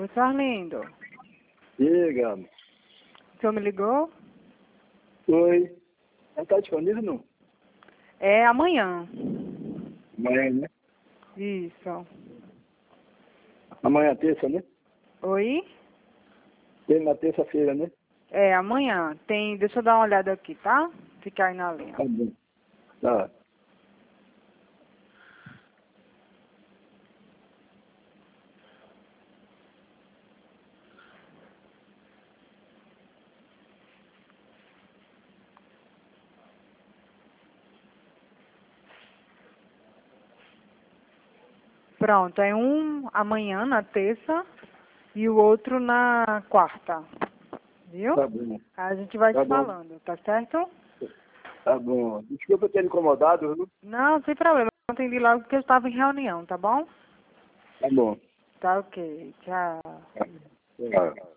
Oi, Sarlindo. Diga. O senhor me ligou? Oi. Não está disponível, não? É amanhã. Amanhã, né? Isso. Amanhã é terça, né? Oi? Tem na terça-feira, né? É, amanhã. Tem. Deixa eu dar uma olhada aqui, tá? Fica aí na linha. Tá bom. Tá. Pronto, é um amanhã, na terça, e o outro na quarta. Viu? Tá bom. A gente vai Tá se bom. falando, tá certo? Tá bom. Desculpa ter incomodado, viu? Não, sem problema. Eu atendi logo porque eu estava em reunião, tá bom? Tá bom. Tá ok. Tchau. Tá.